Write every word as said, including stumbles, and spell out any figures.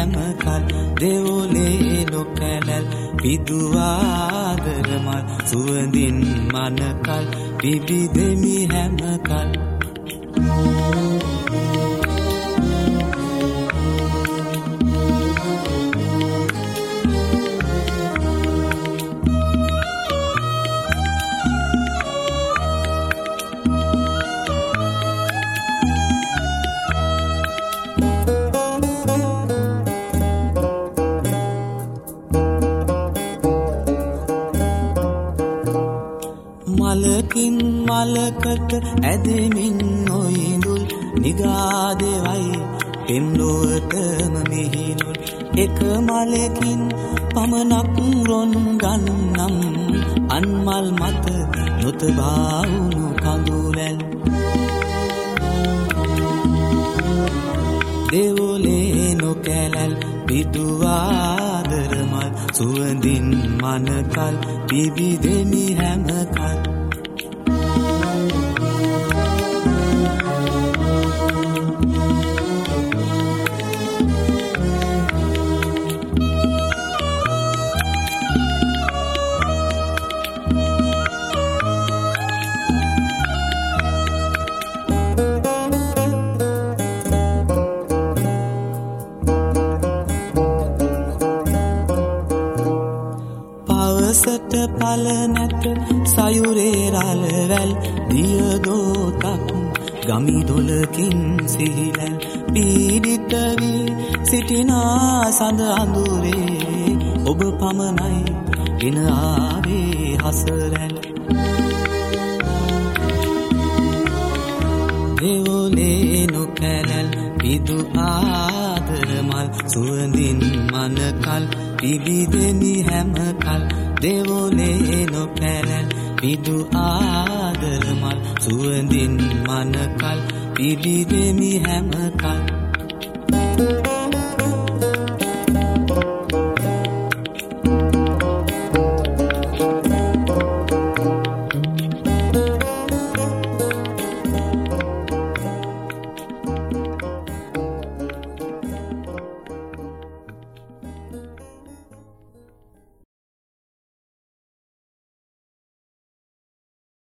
හැම කල් දෙවොලේ නොකැලල් පිදුවාදර මල් සුවඳින් මනකල් පිබිදෙමි හැම කල් මලකින් මලකට ඇදෙමින් නොයිඳුල් නිගාදෙවයි පෙම්ලොවටම මිහිනුල් එක මලකින් පමණක් රොන් ගන්නම් අන්මල් මත නොතබාවුණු කඳුලැල් දෙවොලේ නොකැලල් පිදුවාදර මල් සුවඳින් මනකල් පිබිදෙමි හැම කල් පවසට පල නැත සයුරේ රළවැල් දියදෝතක් ගමි දොලකින් සිහිලැල් පීඩිත වී සිටිනා සඳ අඳුරේ ඔබ පමණයි ගෙන ආවේ හසරැල් දෙවොලේ නොකැලල් පිදු ආදර මල් සුවඳින් මනකල් පිබිදෙමි හැම කල් දෙවොලේ නොකැලල් පිදු ආදර මල් සුවඳින් මනකල් පිබිදෙමි හැම කල්